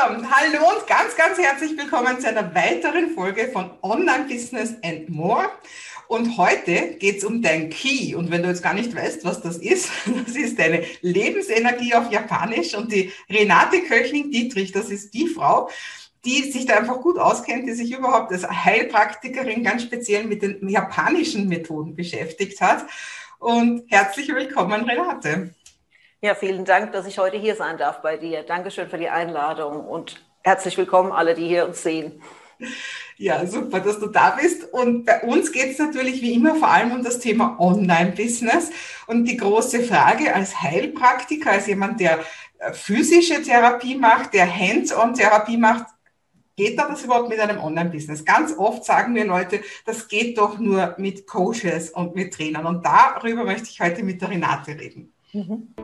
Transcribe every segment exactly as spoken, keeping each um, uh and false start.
hallo und ganz, ganz herzlich willkommen zu einer weiteren Folge von Online Business and More. Und heute geht es um dein Ki. Und wenn du jetzt gar nicht weißt, was das ist, das ist deine Lebensenergie auf Japanisch. Und die Renate Köchling-Dietrich, das ist die Frau, die sich da einfach gut auskennt, die sich überhaupt als Heilpraktikerin ganz speziell mit den japanischen Methoden beschäftigt hat. Und herzlich willkommen, Renate. Ja, vielen Dank, dass ich heute hier sein darf bei dir. Dankeschön für die Einladung und herzlich willkommen alle, die hier uns sehen. Ja, super, dass du da bist. Und bei uns geht es natürlich wie immer vor allem um das Thema Online-Business. Und die große Frage als Heilpraktiker, als jemand, der physische Therapie macht, der Hands-on-Therapie macht, geht da das überhaupt mit einem Online-Business? Ganz oft sagen mir Leute, das geht doch nur mit Coaches und mit Trainern. Und darüber möchte ich heute mit der Renate reden. Mhm.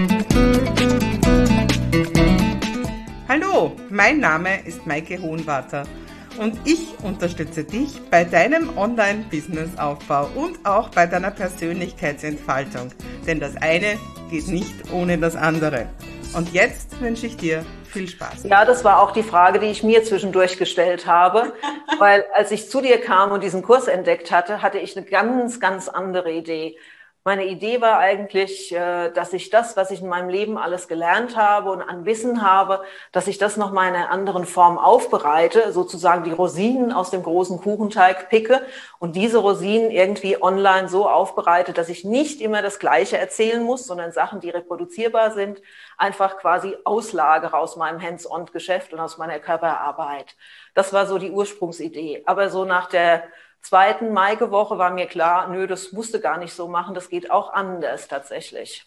Hallo, mein Name ist Maike Hohenwarter und ich unterstütze dich bei deinem Online-Business-Aufbau und auch bei deiner Persönlichkeitsentfaltung. Denn das eine geht nicht ohne das andere. Und jetzt wünsche ich dir viel Spaß. Ja, das war auch die Frage, die ich mir zwischendurch gestellt habe, weil als ich zu dir kam und diesen Kurs entdeckt hatte, hatte ich eine ganz, ganz andere Idee. Meine Idee war eigentlich, dass ich das, was ich in meinem Leben alles gelernt habe und an Wissen habe, dass ich das nochmal in einer anderen Form aufbereite, sozusagen die Rosinen aus dem großen Kuchenteig picke und diese Rosinen irgendwie online so aufbereite, dass ich nicht immer das Gleiche erzählen muss, sondern Sachen, die reproduzierbar sind, einfach quasi auslagere aus meinem Hands-on-Geschäft und aus meiner Körperarbeit. Das war so die Ursprungsidee. Aber so nach der zweiten Maike-Woche war mir klar, nö, das musste gar nicht so machen, das geht auch anders tatsächlich.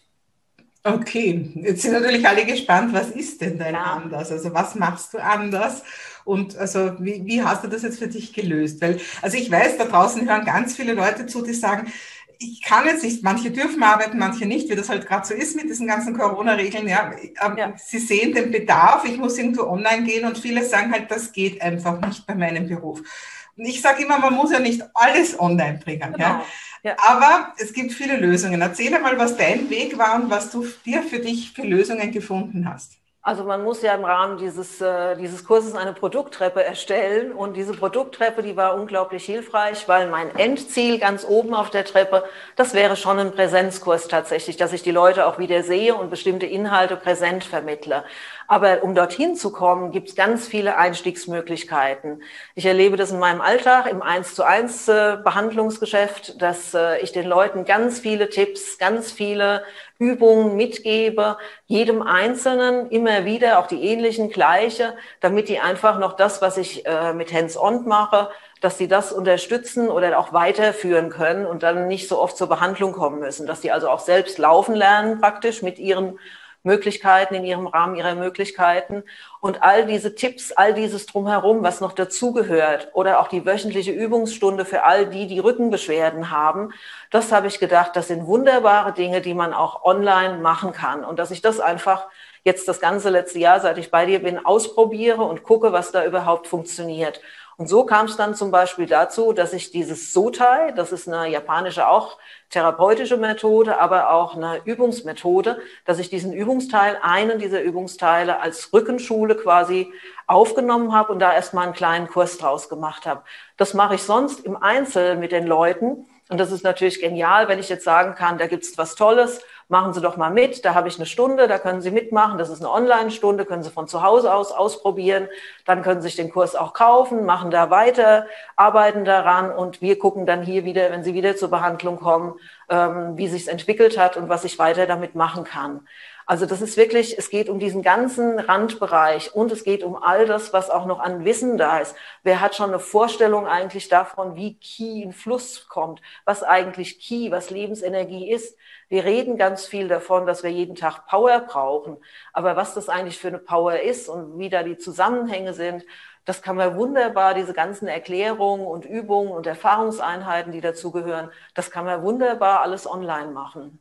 Okay, jetzt sind natürlich alle gespannt, was ist denn dein ja. anders? Also was machst du anders? Und also wie, wie hast du das jetzt für dich gelöst? Weil, also ich weiß, da draußen hören ganz viele Leute zu, die sagen, ich kann jetzt nicht, manche dürfen arbeiten, manche nicht, wie das halt gerade so ist mit diesen ganzen Corona-Regeln. Ja, ja. Sie sehen den Bedarf, ich muss irgendwo online gehen und viele sagen halt, das geht einfach nicht bei meinem Beruf. Und ich sage immer, man muss ja nicht alles online bringen. Genau. Ja? Ja. Aber es gibt viele Lösungen. Erzähl mal, was dein Weg war und was du dir für dich für Lösungen gefunden hast. Also man muss ja im Rahmen dieses, äh, dieses Kurses eine Produkttreppe erstellen und diese Produkttreppe, die war unglaublich hilfreich, weil mein Endziel ganz oben auf der Treppe, das wäre schon ein Präsenzkurs tatsächlich, dass ich die Leute auch wieder sehe und bestimmte Inhalte präsent vermittle. Aber um dorthin zu kommen, gibt es ganz viele Einstiegsmöglichkeiten. Ich erlebe das in meinem Alltag im eins zu eins Behandlungsgeschäft, dass ich den Leuten ganz viele Tipps, ganz viele Übungen mitgebe, jedem Einzelnen immer wieder, auch die ähnlichen, gleiche, damit die einfach noch das, was ich mit Hands-on mache, dass sie das unterstützen oder auch weiterführen können und dann nicht so oft zur Behandlung kommen müssen, dass die also auch selbst laufen lernen praktisch mit ihren Möglichkeiten, in ihrem Rahmen ihrer Möglichkeiten und all diese Tipps, all dieses Drumherum, was noch dazugehört oder auch die wöchentliche Übungsstunde für all die, die Rückenbeschwerden haben, das habe ich gedacht, das sind wunderbare Dinge, die man auch online machen kann und dass ich das einfach jetzt das ganze letzte Jahr, seit ich bei dir bin, ausprobiere und gucke, was da überhaupt funktioniert. Und so kam es dann zum Beispiel dazu, dass ich dieses Sotai, das ist eine japanische auch therapeutische Methode, aber auch eine Übungsmethode, dass ich diesen Übungsteil, einen dieser Übungsteile als Rückenschule quasi aufgenommen habe und da erstmal einen kleinen Kurs draus gemacht habe. Das mache ich sonst im Einzel mit den Leuten. Und das ist natürlich genial, wenn ich jetzt sagen kann, da gibt's was Tolles, machen Sie doch mal mit, da habe ich eine Stunde, da können Sie mitmachen, das ist eine Online-Stunde, können Sie von zu Hause aus ausprobieren, dann können Sie sich den Kurs auch kaufen, machen da weiter, arbeiten daran und wir gucken dann hier wieder, wenn Sie wieder zur Behandlung kommen, ähm, wie sich's entwickelt hat und was ich weiter damit machen kann. Also das ist wirklich, es geht um diesen ganzen Randbereich und es geht um all das, was auch noch an Wissen da ist. Wer hat schon eine Vorstellung eigentlich davon, wie Ki in Fluss kommt, was eigentlich Ki, was Lebensenergie ist? Wir reden ganz viel davon, dass wir jeden Tag Power brauchen. Aber was das eigentlich für eine Power ist und wie da die Zusammenhänge sind, das kann man wunderbar, diese ganzen Erklärungen und Übungen und Erfahrungseinheiten, die dazugehören, das kann man wunderbar alles online machen.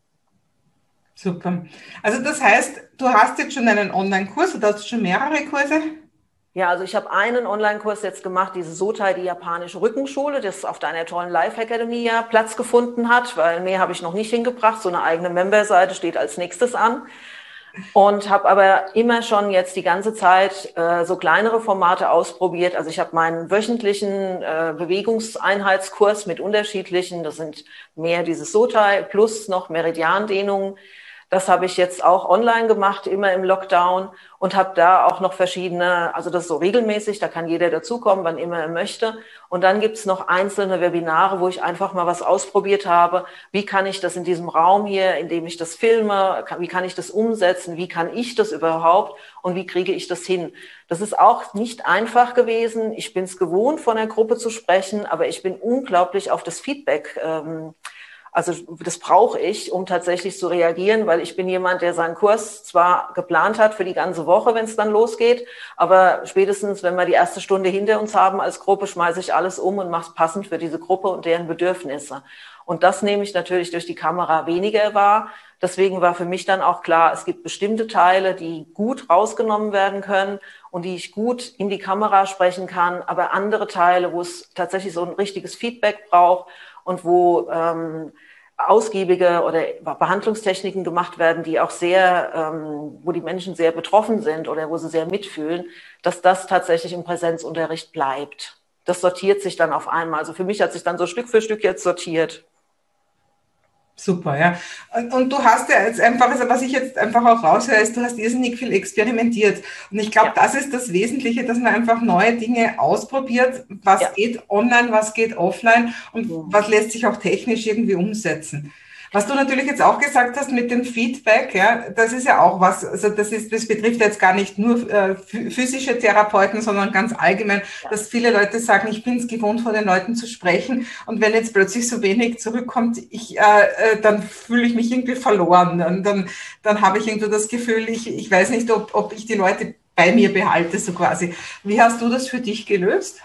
Super. Also das heißt, du hast jetzt schon einen Online-Kurs oder hast du schon mehrere Kurse? Ja, also ich habe einen Online-Kurs jetzt gemacht, diese Sotai, die japanische Rückenschule, das auf deiner tollen Life Academy ja Platz gefunden hat, weil mehr habe ich noch nicht hingebracht. So eine eigene Member-Seite steht als nächstes an. Und habe aber immer schon jetzt die ganze Zeit äh, so kleinere Formate ausprobiert. Also ich habe meinen wöchentlichen äh, Bewegungseinheitskurs mit unterschiedlichen, das sind mehr dieses Sotai plus noch Meridiandehnungen. Das habe ich jetzt auch online gemacht, immer im Lockdown, und habe da auch noch verschiedene, also das ist so regelmäßig, da kann jeder dazukommen, wann immer er möchte. Und dann gibt's noch einzelne Webinare, wo ich einfach mal was ausprobiert habe. Wie kann ich das in diesem Raum hier, in dem ich das filme, wie kann ich das umsetzen, wie kann ich das überhaupt und wie kriege ich das hin? Das ist auch nicht einfach gewesen. Ich bin es gewohnt, von der Gruppe zu sprechen, aber ich bin unglaublich auf das Feedback ähm, Also das brauche ich, um tatsächlich zu reagieren, weil ich bin jemand, der seinen Kurs zwar geplant hat für die ganze Woche, wenn es dann losgeht, aber spätestens, wenn wir die erste Stunde hinter uns haben als Gruppe, schmeiße ich alles um und mache es passend für diese Gruppe und deren Bedürfnisse. Und das nehme ich natürlich durch die Kamera weniger wahr. Deswegen war für mich dann auch klar, es gibt bestimmte Teile, die gut rausgenommen werden können und die ich gut in die Kamera sprechen kann, aber andere Teile, wo es tatsächlich so ein richtiges Feedback braucht, und wo ähm, ausgiebige oder Behandlungstechniken gemacht werden, die auch sehr, ähm, wo die Menschen sehr betroffen sind oder wo sie sehr mitfühlen, dass das tatsächlich im Präsenzunterricht bleibt. Das sortiert sich dann auf einmal. Also für mich hat sich dann so Stück für Stück jetzt sortiert. Super, ja. Und, und du hast ja jetzt einfach, also was ich jetzt einfach auch raushöre, ist, du hast irrsinnig viel experimentiert. Und ich glaube, ja. das ist das Wesentliche, dass man einfach neue Dinge ausprobiert. Was ja. geht online, was geht offline und ja. was lässt sich auch technisch irgendwie umsetzen. Was du natürlich jetzt auch gesagt hast mit dem Feedback, ja, das ist ja auch was, also das ist, das betrifft jetzt gar nicht nur äh, physische Therapeuten, sondern ganz allgemein, ja. dass viele Leute sagen, ich bin es gewohnt, vor den Leuten zu sprechen, und wenn jetzt plötzlich so wenig zurückkommt, ich, äh, dann fühle ich mich irgendwie verloren, dann, dann, dann habe ich irgendwie das Gefühl, ich, ich weiß nicht, ob, ob ich die Leute bei mir behalte, so quasi. Wie hast du das für dich gelöst?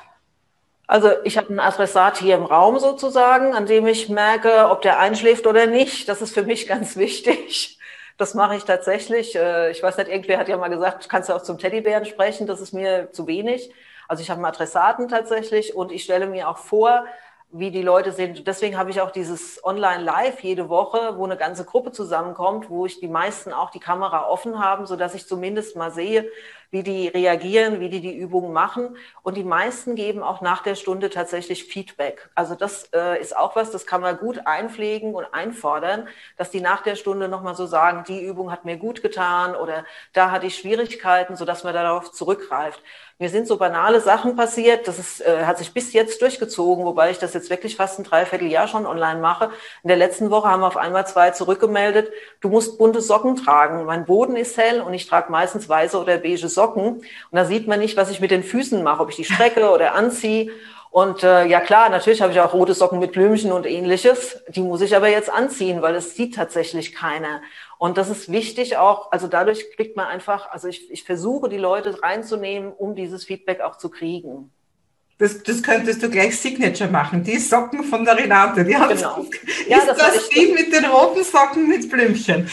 Also ich habe ein Adressat hier im Raum sozusagen, an dem ich merke, ob der einschläft oder nicht. Das ist für mich ganz wichtig. Das mache ich tatsächlich. Ich weiß nicht, irgendwer hat ja mal gesagt, kannst du auch zum Teddybären sprechen, das ist mir zu wenig. Also ich habe einen Adressaten tatsächlich und ich stelle mir auch vor, wie die Leute sind. Deswegen habe ich auch dieses Online-Live jede Woche, wo eine ganze Gruppe zusammenkommt, wo ich die meisten auch die Kamera offen haben, sodass ich zumindest mal sehe, wie die reagieren, wie die die Übungen machen. Und die meisten geben auch nach der Stunde tatsächlich Feedback. Also das äh, ist auch was, das kann man gut einpflegen und einfordern, dass die nach der Stunde nochmal so sagen, die Übung hat mir gut getan oder da hatte ich Schwierigkeiten, sodass man darauf zurückgreift. Mir sind so banale Sachen passiert, das ist, äh, hat sich bis jetzt durchgezogen, wobei ich das jetzt wirklich fast ein Dreivierteljahr schon online mache. In der letzten Woche haben auf einmal zwei zurückgemeldet, du musst bunte Socken tragen. Mein Boden ist hell und ich trage meistens weiße oder beige Socken. Und da sieht man nicht, was ich mit den Füßen mache, ob ich die strecke oder anziehe. Und äh, ja klar, natürlich habe ich auch rote Socken mit Blümchen und ähnliches. Die muss ich aber jetzt anziehen, weil es sieht tatsächlich keiner. Und das ist wichtig auch, also dadurch kriegt man einfach, also ich, ich versuche die Leute reinzunehmen, um dieses Feedback auch zu kriegen. Das, das könntest du gleich Signature machen. Die Socken von der Renate, die haben genau. Ja, ist das, das die mit den roten Socken mit Blümchen?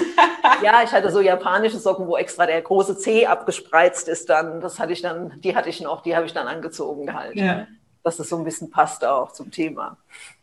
Ja, ich hatte so japanische Socken, wo extra der große Zeh abgespreizt ist dann. Das hatte ich dann, die hatte ich noch, die habe ich dann angezogen gehalten. Ja. Dass es so ein bisschen passt auch zum Thema.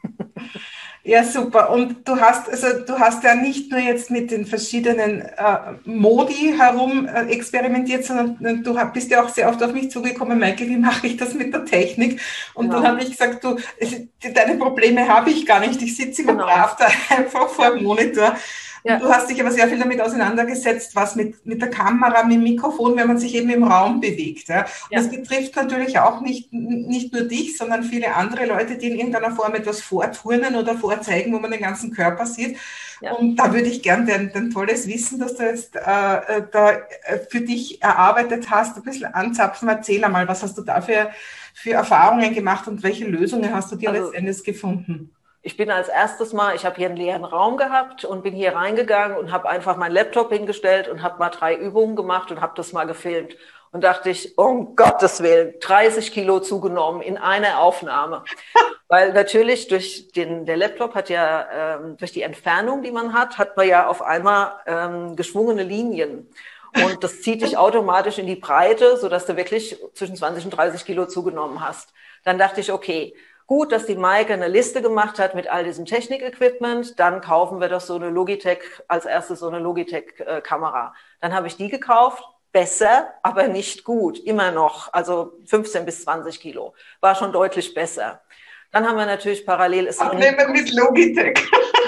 Ja, super. Und du hast, also du hast ja nicht nur jetzt mit den verschiedenen äh, Modi herum äh, experimentiert, sondern du bist ja auch sehr oft auf mich zugekommen, Michael, wie mache ich das mit der Technik? Und genau. dann habe ich gesagt, du, deine Probleme habe ich gar nicht. Ich sitze immer genau. brav da einfach vor dem Monitor. Ja. Du hast dich aber sehr viel damit auseinandergesetzt, was mit, mit der Kamera, mit dem Mikrofon, wenn man sich eben im Raum bewegt. Ja. Und ja. das betrifft natürlich auch nicht, nicht nur dich, sondern viele andere Leute, die in irgendeiner Form etwas vorturnen oder vorzeigen, wo man den ganzen Körper sieht. Ja. Und da würde ich gern dein, dein tolles Wissen, das du jetzt äh, da für dich erarbeitet hast, ein bisschen anzapfen. Erzähl einmal, was hast du da für, für Erfahrungen gemacht und welche Lösungen hast du dir also, letztendlich gefunden? Ich bin als erstes Mal, ich habe hier einen leeren Raum gehabt und bin hier reingegangen und habe einfach meinen Laptop hingestellt und habe mal drei Übungen gemacht und habe das mal gefilmt. Und dachte ich, um Gottes Willen, dreißig Kilo zugenommen in einer Aufnahme. Weil natürlich durch den, der Laptop hat ja, ähm, durch die Entfernung, die man hat, hat man ja auf einmal ähm, geschwungene Linien. Und das zieht dich automatisch in die Breite, sodass du wirklich zwischen zwanzig und dreißig Kilo zugenommen hast. Dann dachte ich, okay, gut, dass die Maike eine Liste gemacht hat mit all diesem Technik-Equipment, dann kaufen wir doch so eine Logitech, als erstes so eine Logitech-Kamera. Dann habe ich die gekauft, besser, aber nicht gut, immer noch, also fünfzehn bis zwanzig Kilo, war schon deutlich besser. Dann haben wir natürlich parallel... Abnehmen mit Logitech.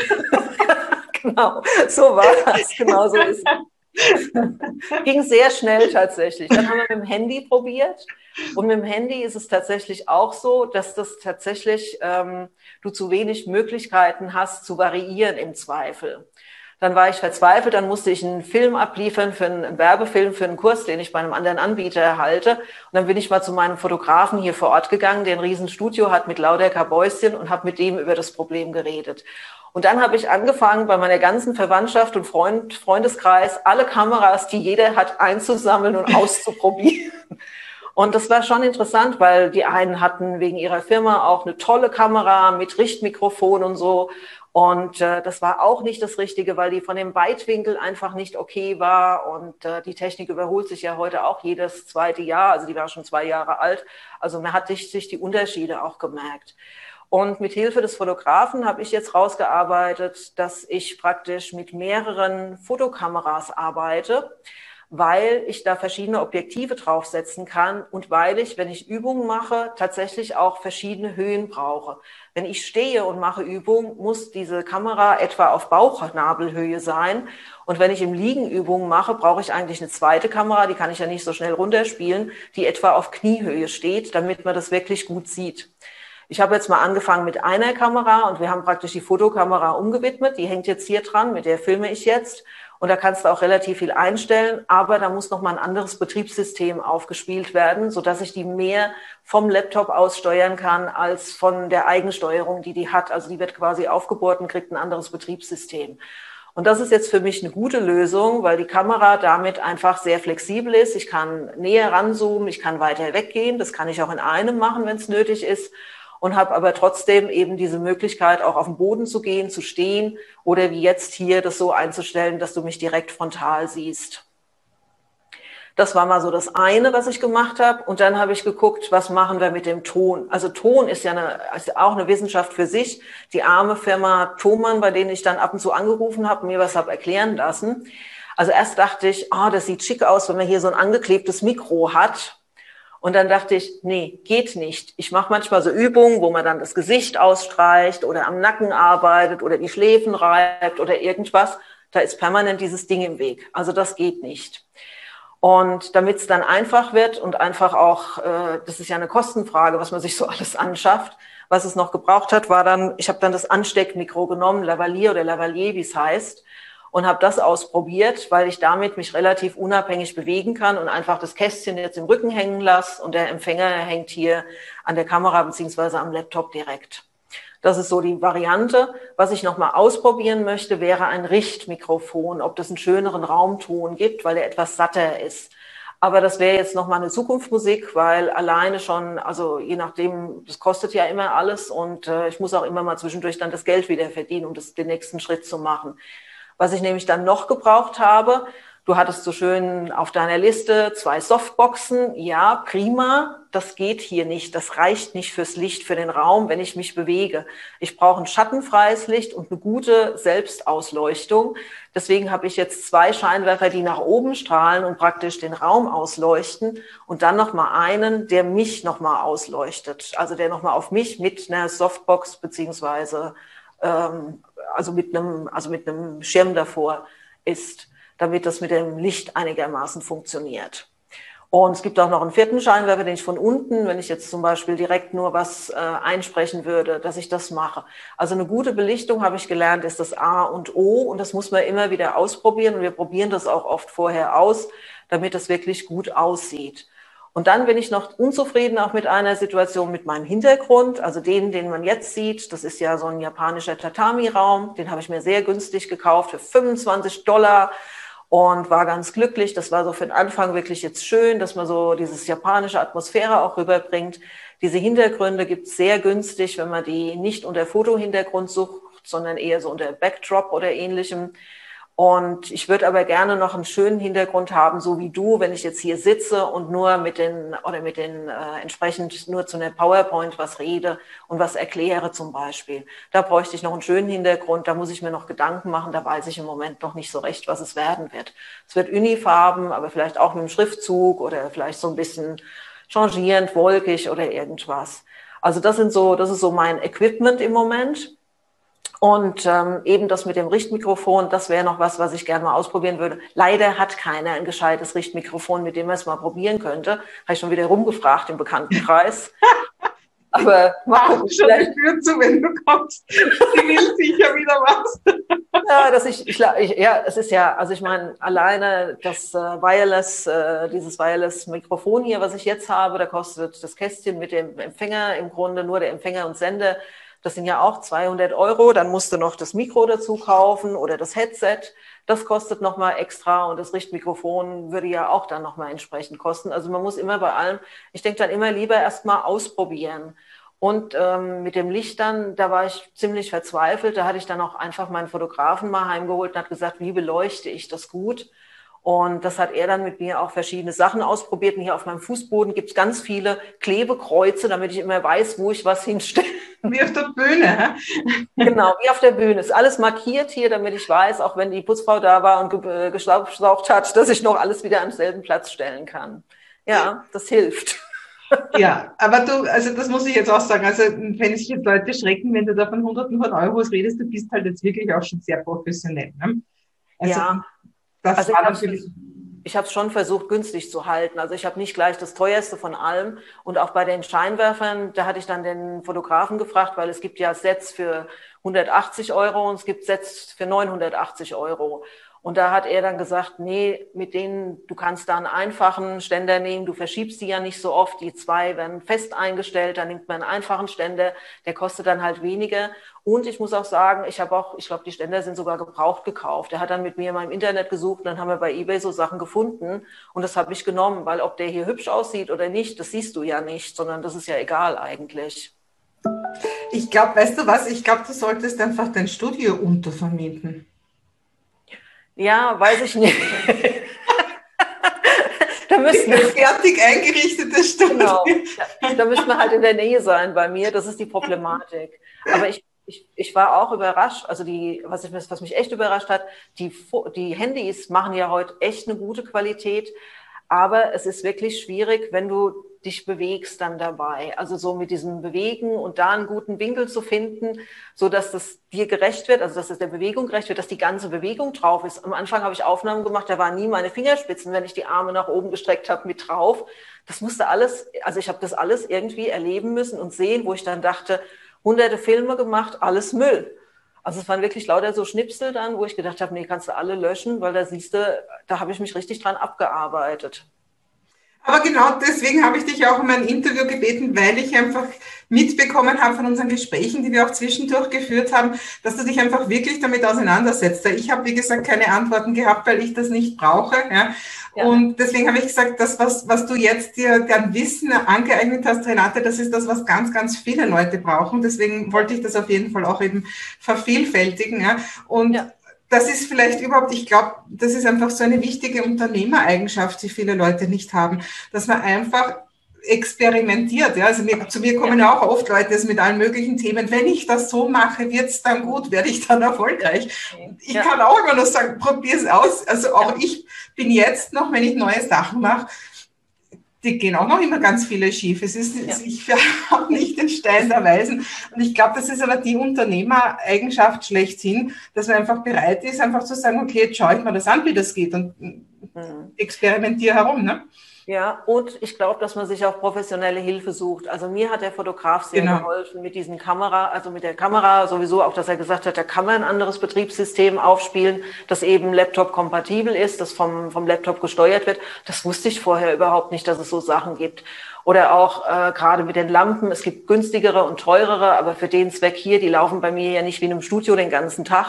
Genau, so war das, genau so ist es. Ging sehr schnell tatsächlich. Dann haben wir mit dem Handy probiert und mit dem Handy ist es tatsächlich auch so, dass das tatsächlich ähm, du zu wenig Möglichkeiten hast zu variieren im Zweifel. Dann war ich verzweifelt, dann musste ich einen Film abliefern, für einen Werbefilm, für einen Kurs, den ich bei einem anderen Anbieter erhalte. Und dann bin ich mal zu meinem Fotografen hier vor Ort gegangen, der ein Riesenstudio hat mit lauter Kabäuschen und habe mit dem über das Problem geredet. Und dann habe ich angefangen, bei meiner ganzen Verwandtschaft und Freund, Freundeskreis alle Kameras, die jeder hat, einzusammeln und auszuprobieren. Und das war schon interessant, weil die einen hatten wegen ihrer Firma auch eine tolle Kamera mit Richtmikrofon und so. Und äh, das war auch nicht das Richtige, weil die von dem Weitwinkel einfach nicht okay war. Und äh, die Technik überholt sich ja heute auch jedes zweite Jahr. Also die war schon zwei Jahre alt. Also man hat sich, sich die Unterschiede auch gemerkt. Und mit Hilfe des Fotografen habe ich jetzt rausgearbeitet, dass ich praktisch mit mehreren Fotokameras arbeite, weil ich da verschiedene Objektive draufsetzen kann und weil ich, wenn ich Übungen mache, tatsächlich auch verschiedene Höhen brauche. Wenn ich stehe und mache Übungen, muss diese Kamera etwa auf Bauchnabelhöhe sein. Und wenn ich im Liegen Übungen mache, brauche ich eigentlich eine zweite Kamera, die kann ich ja nicht so schnell runterspielen, die etwa auf Kniehöhe steht, damit man das wirklich gut sieht. Ich habe jetzt mal angefangen mit einer Kamera und wir haben praktisch die Fotokamera umgewidmet. Die hängt jetzt hier dran, mit der filme ich jetzt. Und da kannst du auch relativ viel einstellen, aber da muss noch mal ein anderes Betriebssystem aufgespielt werden, sodass ich die mehr vom Laptop aus steuern kann als von der Eigensteuerung, die die hat. Also die wird quasi aufgebohrt und kriegt ein anderes Betriebssystem. Und das ist jetzt für mich eine gute Lösung, weil die Kamera damit einfach sehr flexibel ist. Ich kann näher ranzoomen, ich kann weiter weggehen. Das kann ich auch in einem machen, wenn es nötig ist. Und habe aber trotzdem eben diese Möglichkeit, auch auf den Boden zu gehen, zu stehen oder wie jetzt hier das so einzustellen, dass du mich direkt frontal siehst. Das war mal so das eine, was ich gemacht habe. Und dann habe ich geguckt, was machen wir mit dem Ton. Also Ton ist ja eine, ist auch eine Wissenschaft für sich. Die arme Firma Thomann, bei denen ich dann ab und zu angerufen habe, mir was habe erklären lassen. Also erst dachte ich, oh, das sieht schick aus, wenn man hier so ein angeklebtes Mikro hat. Und dann dachte ich, nee, geht nicht. Ich mache manchmal so Übungen, wo man dann das Gesicht ausstreicht oder am Nacken arbeitet oder die Schläfen reibt oder irgendwas. Da ist permanent dieses Ding im Weg. Also das geht nicht. Und damit es dann einfach wird und einfach auch, äh, das ist ja eine Kostenfrage, was man sich so alles anschafft, was es noch gebraucht hat, war dann, ich habe dann das Ansteckmikro genommen, Lavalier oder Lavalier, wie es heißt, und habe das ausprobiert, weil ich damit mich relativ unabhängig bewegen kann und einfach das Kästchen jetzt im Rücken hängen lasse und der Empfänger hängt hier an der Kamera beziehungsweise am Laptop direkt. Das ist so die Variante. Was ich nochmal ausprobieren möchte, wäre ein Richtmikrofon, ob das einen schöneren Raumton gibt, weil er etwas satter ist. Aber das wäre jetzt nochmal eine Zukunftsmusik, weil alleine schon, also je nachdem, das kostet ja immer alles und äh, ich muss auch immer mal zwischendurch dann das Geld wieder verdienen, um das, den nächsten Schritt zu machen. Was ich nämlich dann noch gebraucht habe, du hattest so schön auf deiner Liste zwei Softboxen. Ja, prima. Das geht hier nicht. Das reicht nicht fürs Licht, für den Raum, wenn ich mich bewege. Ich brauche ein schattenfreies Licht und eine gute Selbstausleuchtung. Deswegen habe ich jetzt zwei Scheinwerfer, die nach oben strahlen und praktisch den Raum ausleuchten. Und dann nochmal einen, der mich nochmal ausleuchtet. Also der nochmal auf mich mit einer Softbox beziehungsweise ähm, also mit einem, also mit einem Schirm davor ist, damit das mit dem Licht einigermaßen funktioniert. Und es gibt auch noch einen vierten Scheinwerfer, den ich von unten, wenn ich jetzt zum Beispiel direkt nur was äh, einsprechen würde, dass ich das mache. Also eine gute Belichtung, habe ich gelernt, ist das A und O und das muss man immer wieder ausprobieren und wir probieren das auch oft vorher aus, damit es wirklich gut aussieht. Und dann bin ich noch unzufrieden auch mit einer Situation mit meinem Hintergrund, also den, den man jetzt sieht. Das ist ja so ein japanischer Tatami-Raum, den habe ich mir sehr günstig gekauft für fünfundzwanzig Dollar und war ganz glücklich. Das war so für den Anfang wirklich jetzt schön, dass man so dieses japanische Atmosphäre auch rüberbringt. Diese Hintergründe gibt es sehr günstig, wenn man die nicht unter Fotohintergrund sucht, sondern eher so unter Backdrop oder ähnlichem. Und ich würde aber gerne noch einen schönen Hintergrund haben, so wie du, wenn ich jetzt hier sitze und nur mit den, oder mit den, äh, entsprechend nur zu einer PowerPoint was rede und was erkläre zum Beispiel. Da bräuchte ich noch einen schönen Hintergrund, da muss ich mir noch Gedanken machen, da weiß ich im Moment noch nicht so recht, was es werden wird. Es wird Unifarben, aber vielleicht auch mit einem Schriftzug oder vielleicht so ein bisschen changierend, wolkig oder irgendwas. Also das sind so, das ist so mein Equipment im Moment. Und ähm, eben das mit dem Richtmikrofon, das wäre noch was, was ich gerne mal ausprobieren würde. Leider hat keiner ein gescheites Richtmikrofon, mit dem man es mal probieren könnte. Habe ich schon wieder rumgefragt im Bekanntenkreis. Aber mal gucken, schon die Tür zu, wenn du kommst. Sie will sicher wieder was. Ja, dass ich, ich, ich, ja, es ist ja, also ich meine, alleine das äh, Wireless, äh, dieses Wireless-Mikrofon hier, was ich jetzt habe, da kostet das Kästchen mit dem Empfänger im Grunde nur der Empfänger und Sender. Das sind ja auch zweihundert Euro, dann musst du noch das Mikro dazu kaufen oder das Headset. Das kostet nochmal extra und das Richtmikrofon würde ja auch dann nochmal entsprechend kosten. Also man muss immer bei allem, ich denke dann immer lieber erstmal ausprobieren. Und ähm, mit dem Licht dann, da war ich ziemlich verzweifelt. Da hatte ich dann auch einfach meinen Fotografen mal heimgeholt und hat gesagt, wie beleuchte ich das gut? Und das hat er dann mit mir auch verschiedene Sachen ausprobiert. Und hier auf meinem Fußboden gibt es ganz viele Klebekreuze, damit ich immer weiß, wo ich was hinstelle. Wie auf der Bühne, hä? Genau, wie auf der Bühne. Ist alles markiert hier, damit ich weiß, auch wenn die Putzfrau da war und ge geschlaucht hat, dass ich noch alles wieder am selben Platz stellen kann. Ja, das hilft. Ja, aber du, also das muss ich jetzt auch sagen, also wenn sich jetzt Leute schrecken, wenn du da von Hunderten von Euros redest, du bist halt jetzt wirklich auch schon sehr professionell. Ne? Also, ja, das also war ich natürlich... Ich habe es schon versucht, günstig zu halten. Also ich habe nicht gleich das teuerste von allem. Und auch bei den Scheinwerfern, da hatte ich dann den Fotografen gefragt, weil es gibt ja Sets für hundertachtzig Euro und es gibt Sets für neunhundertachtzig Euro. Und da hat er dann gesagt, nee, mit denen, du kannst da einen einfachen Ständer nehmen, du verschiebst die ja nicht so oft, die zwei werden fest eingestellt, dann nimmt man einen einfachen Ständer, der kostet dann halt weniger. Und ich muss auch sagen, ich habe auch, ich glaube, die Ständer sind sogar gebraucht gekauft. Er hat dann mit mir mal im Internet gesucht und dann haben wir bei eBay so Sachen gefunden und das habe ich genommen, weil ob der hier hübsch aussieht oder nicht, das siehst du ja nicht, sondern das ist ja egal eigentlich. Ich glaube, weißt du was, ich glaube, du solltest einfach dein Studio untervermieten. Ja, weiß ich nicht. Da müssen wir fertig eingerichtetes Studio. Genau. Da, da müsste man halt in der Nähe sein bei mir. Das ist die Problematik. Aber ich, ich, ich war auch überrascht. Also die, was, ich, was mich echt überrascht hat, die, die Handys machen ja heute echt eine gute Qualität. Aber es ist wirklich schwierig, wenn du dich bewegst dann dabei. Also so mit diesem Bewegen und da einen guten Winkel zu finden, so dass das dir gerecht wird, also dass es der Bewegung gerecht wird, dass die ganze Bewegung drauf ist. Am Anfang habe ich Aufnahmen gemacht, da waren nie meine Fingerspitzen, wenn ich die Arme nach oben gestreckt habe, mit drauf. Das musste alles, also ich habe das alles irgendwie erleben müssen und sehen, wo ich dann dachte, hunderte Filme gemacht, alles Müll. Also es waren wirklich lauter so Schnipsel dann, wo ich gedacht habe, nee, kannst du alle löschen, weil da siehst du, da habe ich mich richtig dran abgearbeitet. Aber genau deswegen habe ich dich auch um ein Interview gebeten, weil ich einfach mitbekommen habe von unseren Gesprächen, die wir auch zwischendurch geführt haben, dass du dich einfach wirklich damit auseinandersetzt. Ich habe, wie gesagt, keine Antworten gehabt, weil ich das nicht brauche. Ja. Ja. Und deswegen habe ich gesagt, das, was, was du jetzt dir dein Wissen angeeignet hast, Renate, das ist das, was ganz, ganz viele Leute brauchen. Deswegen wollte ich das auf jeden Fall auch eben vervielfältigen. Ja. Und ja. Das ist vielleicht überhaupt, ich glaube, das ist einfach so eine wichtige Unternehmereigenschaft, die viele Leute nicht haben, dass man einfach experimentiert. Ja? Also mir, zu mir kommen ja auch oft Leute mit allen möglichen Themen. Wenn ich das so mache, wird es dann gut, werde ich dann erfolgreich. Ich ja. kann auch immer nur sagen, probier es aus. Also auch ja. ich bin jetzt noch, wenn ich neue Sachen mache, die gehen auch noch immer ganz viele schief. Es ist, ja. ich habe nicht den Stein der Weisen. Und ich glaube, das ist aber die Unternehmereigenschaft schlechthin, dass man einfach bereit ist, einfach zu sagen, okay, jetzt schaue ich mal das an, wie das geht und mhm. experimentiere herum. Ne? Ja, und ich glaube, dass man sich auch professionelle Hilfe sucht. Also mir hat der Fotograf sehr genau. geholfen mit diesen Kamera, also mit der Kamera sowieso auch, dass er gesagt hat, da kann man ein anderes Betriebssystem aufspielen, das eben Laptop-kompatibel ist, das vom, vom Laptop gesteuert wird. Das wusste ich vorher überhaupt nicht, dass es so Sachen gibt. Oder auch äh, gerade mit den Lampen, es gibt günstigere und teurere, aber für den Zweck hier, die laufen bei mir ja nicht wie in einem Studio den ganzen Tag.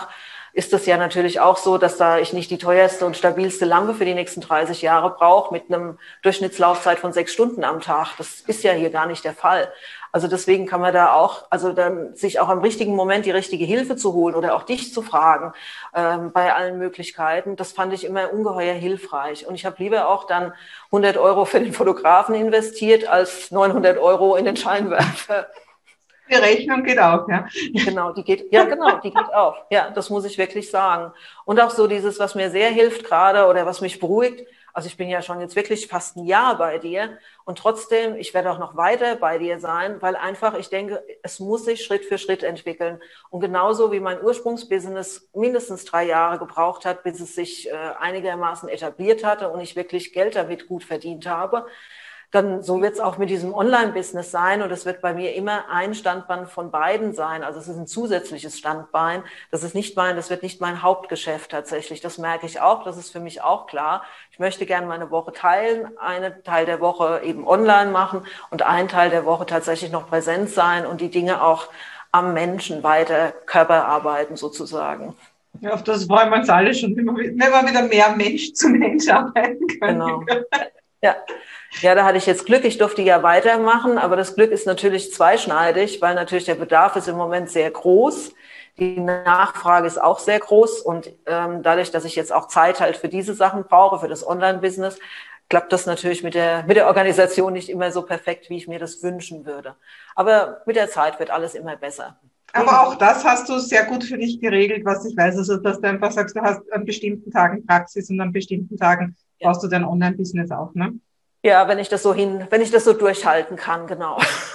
ist das ja natürlich auch so, dass da ich nicht die teuerste und stabilste Lampe für die nächsten dreißig Jahre brauche mit einem Durchschnittslaufzeit von sechs Stunden am Tag. Das ist ja hier gar nicht der Fall. Also deswegen kann man da auch, also dann sich auch am richtigen Moment die richtige Hilfe zu holen oder auch dich zu fragen ähm, bei allen Möglichkeiten. Das fand ich immer ungeheuer hilfreich. Und ich habe lieber auch dann hundert Euro für den Fotografen investiert als neunhundert Euro in den Scheinwerfer. Die Rechnung geht auf, ja. Genau, die geht, ja, genau, die geht auf. Ja, das muss ich wirklich sagen. Und auch so dieses, was mir sehr hilft gerade oder was mich beruhigt. Also ich bin ja schon jetzt wirklich fast ein Jahr bei dir und trotzdem, ich werde auch noch weiter bei dir sein, weil einfach, ich denke, es muss sich Schritt für Schritt entwickeln. Und genauso wie mein Ursprungsbusiness mindestens drei Jahre gebraucht hat, bis es sich äh, einigermaßen etabliert hatte und ich wirklich Geld damit gut verdient habe, dann so wird es auch mit diesem Online-Business sein und es wird bei mir immer ein Standbein von beiden sein. Also es ist ein zusätzliches Standbein. Das ist nicht mein, das wird nicht mein Hauptgeschäft tatsächlich. Das merke ich auch. Das ist für mich auch klar. Ich möchte gerne meine Woche teilen, einen Teil der Woche eben online machen und einen Teil der Woche tatsächlich noch präsent sein und die Dinge auch am Menschen weiter Körper arbeiten sozusagen. Ja, auf das freuen wir uns alle schon, wenn wir wieder mehr Mensch zu Mensch arbeiten können. Genau. Ja. Ja, da hatte ich jetzt Glück, ich durfte ja weitermachen, aber das Glück ist natürlich zweischneidig, weil natürlich der Bedarf ist im Moment sehr groß. Die Nachfrage ist auch sehr groß und ähm, dadurch, dass ich jetzt auch Zeit halt für diese Sachen brauche, für das Online-Business, klappt das natürlich mit der, mit der Organisation nicht immer so perfekt, wie ich mir das wünschen würde. Aber mit der Zeit wird alles immer besser. Aber auch das hast du sehr gut für dich geregelt, was ich weiß. Also, dass du einfach sagst, du hast an bestimmten Tagen Praxis und an bestimmten Tagen ja. Brauchst du dein Online-Business auch, ne? Ja, wenn ich das so hin, wenn ich das so durchhalten kann, genau.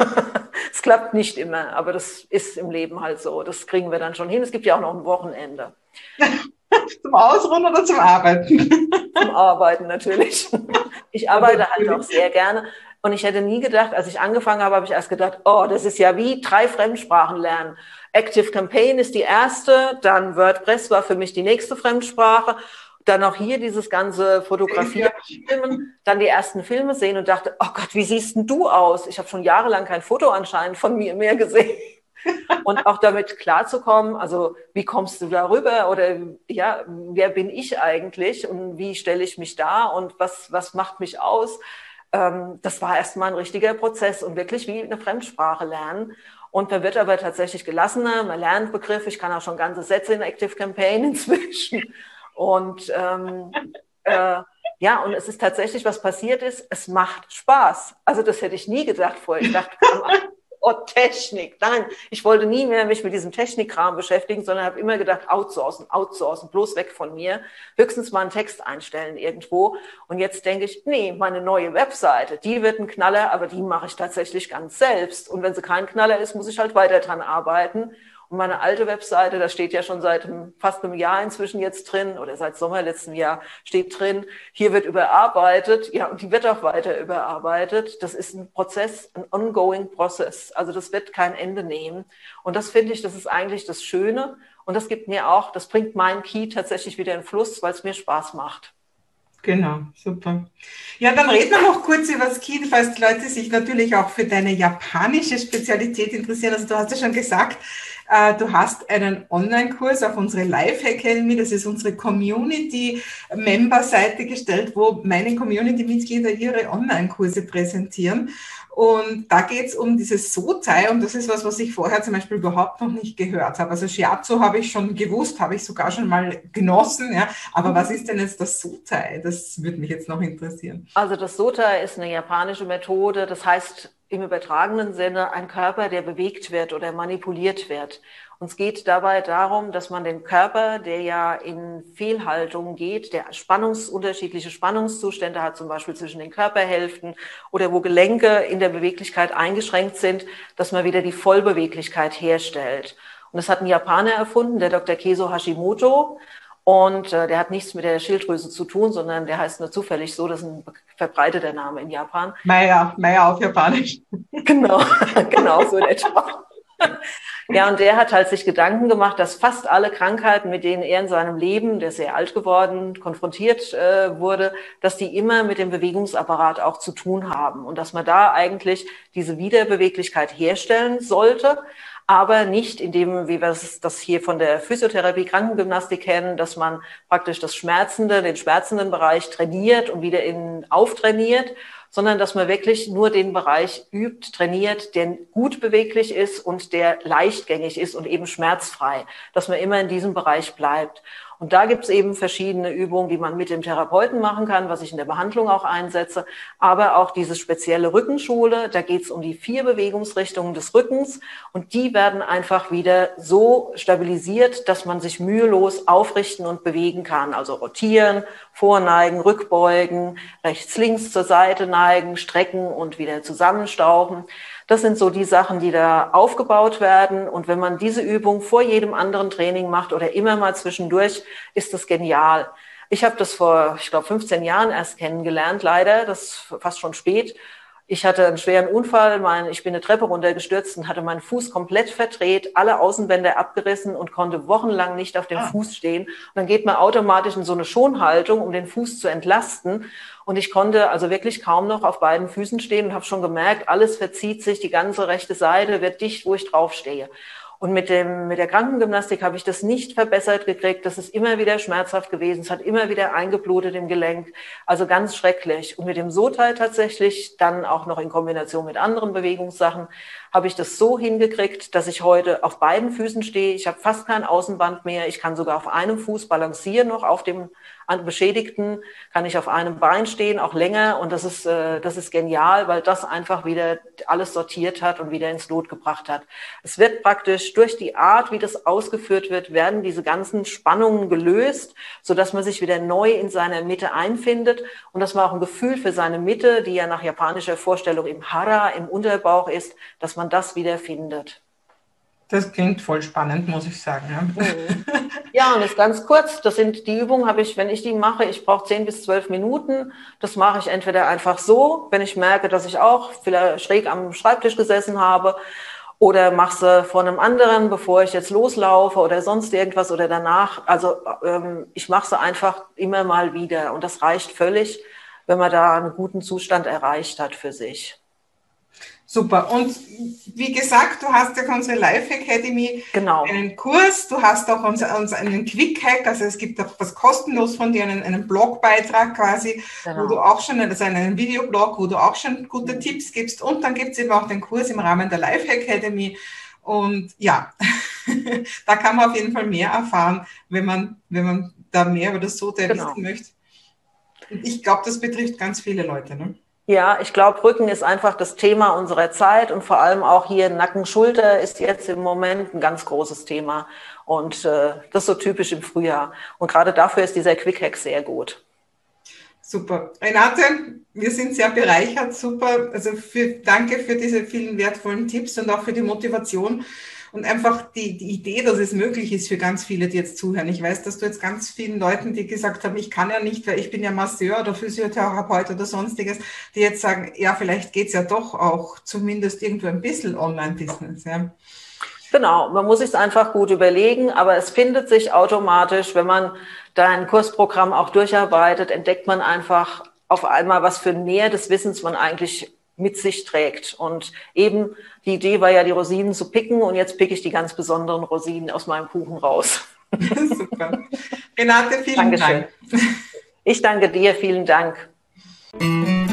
Es klappt nicht immer, aber das ist im Leben halt so. Das kriegen wir dann schon hin. Es gibt ja auch noch ein Wochenende. Zum Ausruhen oder zum Arbeiten? Zum Arbeiten natürlich. Ich arbeite halt auch sehr gerne. Und ich hätte nie gedacht, als ich angefangen habe, habe ich erst gedacht, oh, das ist ja wie drei Fremdsprachen lernen. Active Campaign ist die erste, dann WordPress war für mich die nächste Fremdsprache. Dann auch hier dieses ganze Fotografieren, Filmen, dann die ersten Filme sehen und dachte, oh Gott, wie siehst denn du aus? Ich habe schon jahrelang kein Foto anscheinend von mir mehr gesehen. Und auch damit klarzukommen, also wie kommst du darüber oder ja, wer bin ich eigentlich und wie stelle ich mich dar und was, was macht mich aus? Ähm, das war erstmal ein richtiger Prozess und wirklich wie eine Fremdsprache lernen. Und man wird aber tatsächlich gelassener, man lernt Begriffe, ich kann auch schon ganze Sätze in Active Campaign inzwischen. Und ähm, äh, ja, und es ist tatsächlich, was passiert ist, es macht Spaß. Also das hätte ich nie gedacht vorher. Ich dachte, oh, Technik. Nein, ich wollte nie mehr mich mit diesem Technikkram beschäftigen, sondern habe immer gedacht, outsourcen, outsourcen, bloß weg von mir. Höchstens mal einen Text einstellen irgendwo. Und jetzt denke ich, nee, meine neue Webseite, die wird ein Knaller, aber die mache ich tatsächlich ganz selbst. Und wenn sie kein Knaller ist, muss ich halt weiter dran arbeiten. Und meine alte Webseite, da steht ja schon seit fast einem Jahr inzwischen jetzt drin oder seit Sommer letzten Jahr steht drin, hier wird überarbeitet. Ja, und die wird auch weiter überarbeitet. Das ist ein Prozess, ein ongoing Prozess. Also das wird kein Ende nehmen. Und das finde ich, das ist eigentlich das Schöne. Und das gibt mir auch, das bringt meinen Key tatsächlich wieder in Fluss, weil es mir Spaß macht. Genau, super. Ja, dann reden wir noch kurz über das Key, falls die Leute sich natürlich auch für deine japanische Spezialität interessieren. Also du hast ja schon gesagt, äh, du hast einen Online-Kurs auf unsere Live Academy, das ist unsere Community-Member-Seite gestellt, wo meine Community-Mitglieder ihre Online-Kurse präsentieren. Und da geht es um dieses Sotai und das ist was, was ich vorher zum Beispiel überhaupt noch nicht gehört habe. Also Shiatsu habe ich schon gewusst, habe ich sogar schon mal genossen, ja. Aber was ist denn jetzt das Sotai? Das würde mich jetzt noch interessieren. Also das Sotai ist eine japanische Methode, das heißt im übertragenen Sinne ein Körper, der bewegt wird oder manipuliert wird. Und es geht dabei darum, dass man den Körper, der ja in Fehlhaltung geht, der Spannungs, unterschiedliche Spannungszustände hat, zum Beispiel zwischen den Körperhälften oder wo Gelenke in der Beweglichkeit eingeschränkt sind, dass man wieder die Vollbeweglichkeit herstellt. Und das hat ein Japaner erfunden, der Doktor Keso Hashimoto. Und äh, der hat nichts mit der Schilddrüse zu tun, sondern der heißt nur zufällig so, das ist ein verbreiteter Name in Japan. Meier, Meier auf Japanisch. Genau, genau so in etwa. Ja, und der hat halt sich Gedanken gemacht, dass fast alle Krankheiten, mit denen er in seinem Leben, der ist sehr alt geworden, konfrontiert äh, wurde, dass die immer mit dem Bewegungsapparat auch zu tun haben und dass man da eigentlich diese Wiederbeweglichkeit herstellen sollte. aber nicht in dem, wie wir das hier von der Physiotherapie, Krankengymnastik kennen, dass man praktisch das Schmerzende, den schmerzenden Bereich trainiert und wieder in, auftrainiert, sondern dass man wirklich nur den Bereich übt, trainiert, der gut beweglich ist und der leichtgängig ist und eben schmerzfrei, dass man immer in diesem Bereich bleibt. Und da gibt es eben verschiedene Übungen, die man mit dem Therapeuten machen kann, was ich in der Behandlung auch einsetze, aber auch diese spezielle Rückenschule, da geht es um die vier Bewegungsrichtungen des Rückens und die werden einfach wieder so stabilisiert, dass man sich mühelos aufrichten und bewegen kann, also rotieren, vorneigen, rückbeugen, rechts, links zur Seite neigen, strecken und wieder zusammenstauchen. Das sind so die Sachen, die da aufgebaut werden. Und wenn man diese Übung vor jedem anderen Training macht oder immer mal zwischendurch, ist das genial. Ich habe das vor, ich glaube, fünfzehn Jahren erst kennengelernt, leider. Das ist fast schon spät. Ich hatte einen schweren Unfall. Mein, ich bin eine Treppe runtergestürzt und hatte meinen Fuß komplett verdreht, alle Außenbänder abgerissen und konnte wochenlang nicht auf dem ah. Fuß stehen. Und dann geht man automatisch in so eine Schonhaltung, um den Fuß zu entlasten. Und ich konnte also wirklich kaum noch auf beiden Füßen stehen und habe schon gemerkt, alles verzieht sich, die ganze rechte Seite wird dicht, wo ich drauf stehe. Und mit dem, mit der Krankengymnastik habe ich das nicht verbessert gekriegt. Das ist immer wieder schmerzhaft gewesen. Es hat immer wieder eingeblutet im Gelenk. Also ganz schrecklich. Und mit dem Sotal tatsächlich, dann auch noch in Kombination mit anderen Bewegungssachen, habe ich das so hingekriegt, dass ich heute auf beiden Füßen stehe. Ich habe fast kein Außenband mehr. Ich kann sogar auf einem Fuß balancieren, noch auf dem Beschädigten kann ich auf einem Bein stehen, auch länger. Und das ist, äh, das ist genial, weil das einfach wieder alles sortiert hat und wieder ins Lot gebracht hat. Es wird praktisch durch die Art, wie das ausgeführt wird, werden diese ganzen Spannungen gelöst, sodass man sich wieder neu in seiner Mitte einfindet und dass man auch ein Gefühl für seine Mitte, die ja nach japanischer Vorstellung im Hara, im Unterbauch ist, dass man das wieder findet. Das klingt voll spannend, muss ich sagen. Ja, mhm. Ja, und das ist ganz kurz. Das sind die Übungen, habe ich, wenn ich die mache, ich brauche zehn bis zwölf Minuten. Das mache ich entweder einfach so, wenn ich merke, dass ich auch vielleicht schräg am Schreibtisch gesessen habe, oder mache sie vor einem anderen, bevor ich jetzt loslaufe oder sonst irgendwas oder danach. Also ähm, ich mache sie einfach immer mal wieder und das reicht völlig, wenn man da einen guten Zustand erreicht hat für sich. Super. Und wie gesagt, du hast ja unsere Life Academy, genau, einen Kurs, du hast auch uns, uns einen Quick Hack, also es gibt auch was kostenlos von dir, einen, einen Blogbeitrag quasi, genau, wo du auch schon, also einen Videoblog, wo du auch schon gute mhm. Tipps gibst, und dann gibt es eben auch den Kurs im Rahmen der Life Academy. Und ja, da kann man auf jeden Fall mehr erfahren, wenn man, wenn man da mehr über das Sotal genau. wissen möchte. Und ich glaube, das betrifft ganz viele Leute, ne? Ja, ich glaube, Rücken ist einfach das Thema unserer Zeit und vor allem auch hier Nacken, Schulter ist jetzt im Moment ein ganz großes Thema und äh, das ist so typisch im Frühjahr. Und gerade dafür ist dieser Quick Hack sehr gut. Super. Renate, wir sind sehr bereichert, super. Also für, danke für diese vielen wertvollen Tipps und auch für die Motivation. Und einfach die, die Idee, dass es möglich ist für ganz viele, die jetzt zuhören. Ich weiß, dass du jetzt ganz vielen Leuten, die gesagt haben, ich kann ja nicht, weil ich bin ja Masseur oder Physiotherapeut oder sonstiges, die jetzt sagen, ja, vielleicht geht's ja doch auch zumindest irgendwo ein bisschen Online-Business. Ja. Genau, man muss sich es einfach gut überlegen, aber es findet sich automatisch, wenn man da ein Kursprogramm auch durcharbeitet, entdeckt man einfach auf einmal, was für ein Meer des Wissens man eigentlich mit sich trägt. Und eben die Idee war ja, die Rosinen zu picken, und jetzt picke ich die ganz besonderen Rosinen aus meinem Kuchen raus. Super. Renate, vielen Dankeschön. Dank. Ich danke dir, vielen Dank.